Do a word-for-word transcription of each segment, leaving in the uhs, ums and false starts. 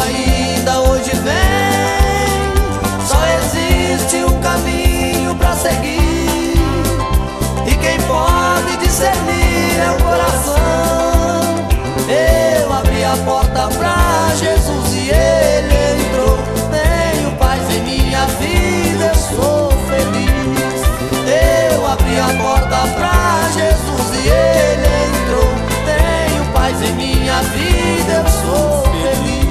ainda hoje vem. Só existe um caminho pra seguir, e quem pode discernir é o coração. Eu abri a porta pra Jesus e Ele entrou. Tenho paz em minha vida, eu sou feliz. Eu abri a porta pra Jesus e Ele entrou. Tenho paz em minha vida, eu sou feliz.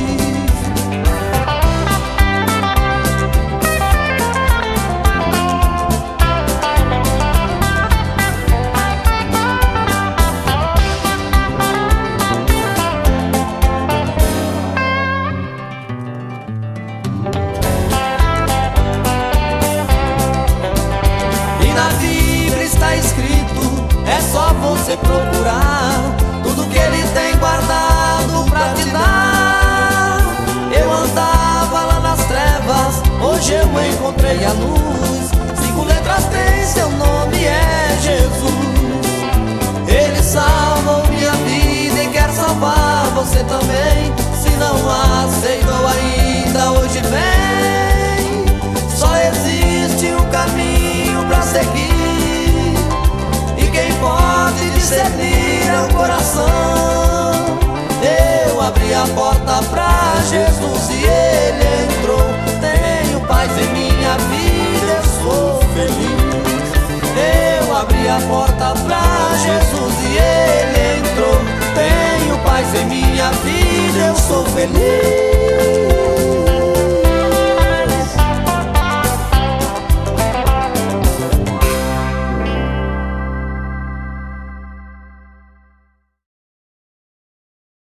É só você procurar tudo que Ele tem guardado pra te dar. Eu andava lá nas trevas, hoje eu encontrei a luz. Cinco letras tem, seu nome é Jesus. Ele salvou minha vida e quer salvar você também. Se não aceitou ainda, hoje vem. Só existe um caminho pra seguir, quem pode discernir é o coração. Eu abri a porta pra Jesus e Ele entrou. Tenho paz em minha vida, eu sou feliz. Eu abri a porta pra Jesus e Ele entrou. Tenho paz em minha vida, eu sou feliz.